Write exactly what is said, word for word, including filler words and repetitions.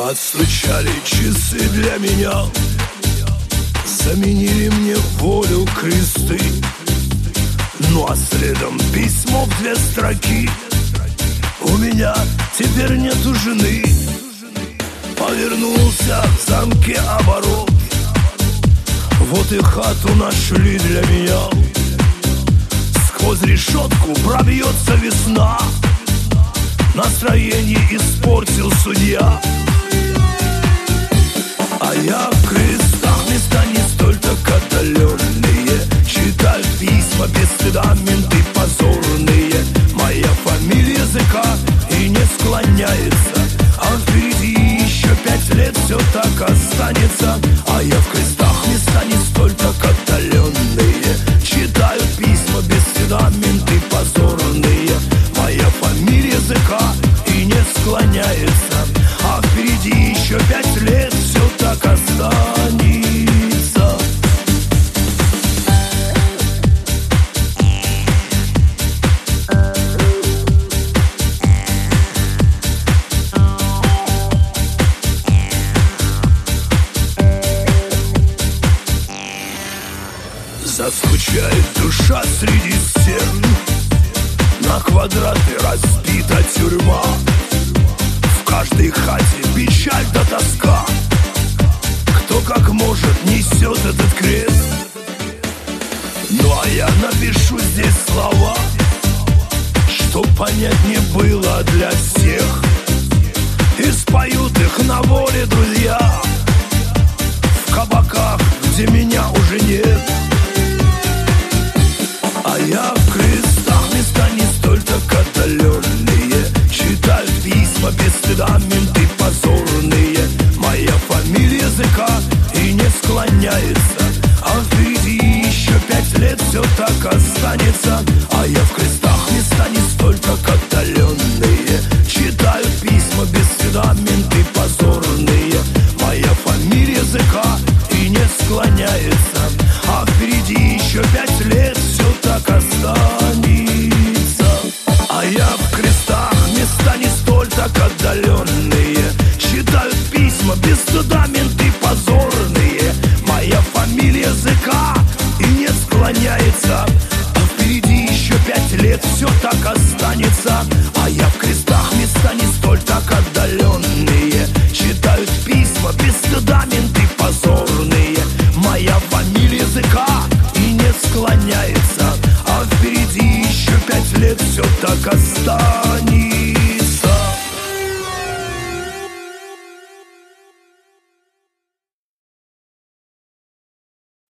Отстучали часы для меня, заменили мне волю кресты. Ну а следом письмо в две строки: у меня теперь нету жены. Повернулся в замке оборот, вот и хату нашли для меня. Сквозь решетку пробьется весна, настроение испортил судья. А я в крестах, места не столь так отдаленные, читают письма без стыда менты позорные. Моя фамилия языка и не склоняется, а впереди еще пять лет все так останется. А я в крестах, места не столь так отдаленные, читают письма без стыда менты позорные. Моя фамилия языка и не склоняется, а впереди еще пять лет все так останется. Заскучает душа среди стен, на квадраты разбита тюрьма. В каждой хате печаль да тоска, кто как может несет этот крест. Ну а я напишу здесь слова, чтоб понятнее было для всех, и споют их на воле друзья в кабаках, где меня уже нет. А я в крестах, места не столь так отдаленные, читают письма без стыда менты позорные. Моя фамилия языка и не склоняется, а впереди еще пять лет все так останется. А я в крестах, места не столь так отдаленные, читают письма без стыда менты позорные. Моя фамилия языка и не склоняется, а впереди еще пять лет все так останется. А я в крестах, места не столь так отдаленные, читают письма без стыда менты позорные. Моя фамилия языка и не склоняется, а впереди еще пять лет все так останется. А я в крестах, места не столь так отдаленные, читают письма без стыда менты позорные. Моя фамилия языка и не склоняется, а впереди еще пять лет все так останется.